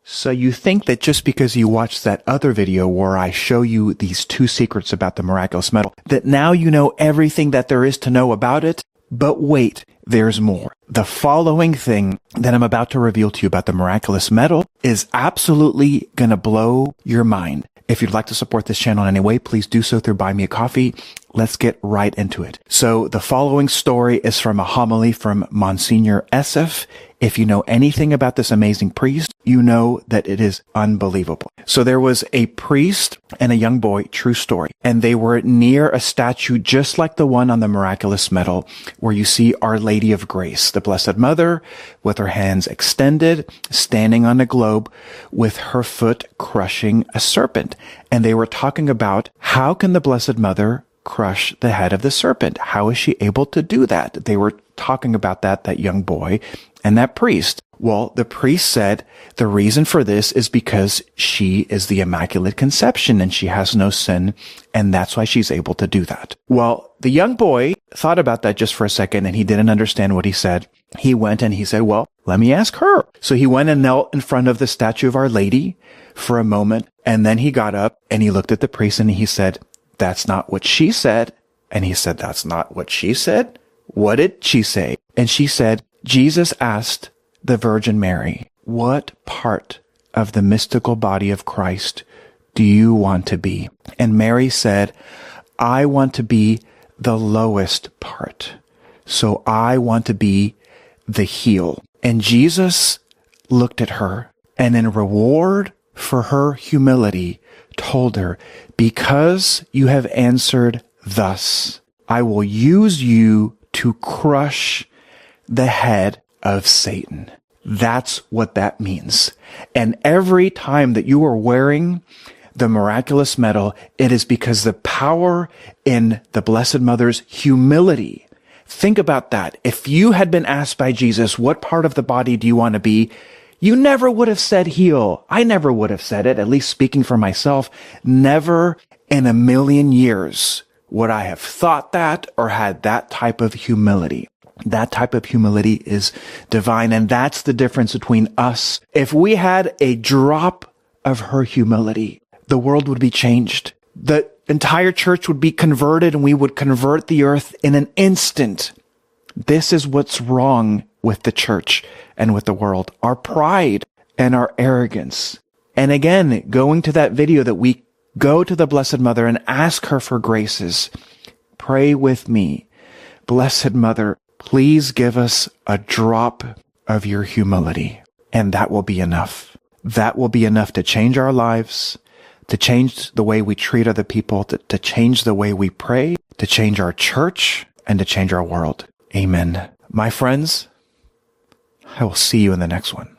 So you think that just because you watched that other video where I show you these 2 secrets about the miraculous metal, that now you know everything that there is to know about it? But wait, there's more. The following thing that I'm about to reveal to you about the miraculous metal is absolutely gonna blow your mind. If you'd like to support this channel in any way, please do so through Buy Me a Coffee. Let's get right into it. So the following story is from a homily from Monsignor Esseff. If you know anything about this amazing priest, you know that it is unbelievable. So there was a priest and a young boy, true story, and they were near a statue just like the one on the miraculous metal where you see Our Lady of Grace, the Blessed Mother, with her hands extended, standing on a globe with her foot crushing a serpent. And they were talking about how can the Blessed Mother crush the head of the serpent? How is she able to do that? They were talking about that young boy and that priest. Well, the priest said the reason for this is because she is the Immaculate Conception and she has no sin, and that's why she's able to do that. Well, the young boy thought about that just for a second and he didn't understand what he said. He went and he said, well, let me ask her. So he went and knelt in front of the statue of Our Lady for a moment, and then he got up and he looked at the priest and he said, that's not what she said. And he said, that's not what she said? What did she say? And she said, Jesus asked the Virgin Mary, what part of the mystical body of Christ do you want to be? And Mary said, I want to be the lowest part. So I want to be the heel. And Jesus looked at her and in reward for her humility told her, because you have answered thus, I will use you to crush the head of Satan. That's what that means. And every time that you are wearing the miraculous metal, it is because the power in the Blessed Mother's humility. Think about that. If you had been asked by Jesus, what part of the body do you want to be? You never would have said heel. I never would have said it, at least speaking for myself. Never in a million years would I have thought that or had that type of humility. That type of humility is divine, and that's the difference between us. If we had a drop of her humility, the world would be changed. The entire church would be converted, and we would convert the earth in an instant. This is what's wrong with the church and with the world. Our pride and our arrogance. And again, going to that video that we go to the Blessed Mother and ask her for graces. Pray with me. Blessed Mother, please give us a drop of your humility. And that will be enough. That will be enough to change our lives, to change the way we treat other people, to change the way we pray, to change our church, and to change our world. Amen. My friends, I will see you in the next one.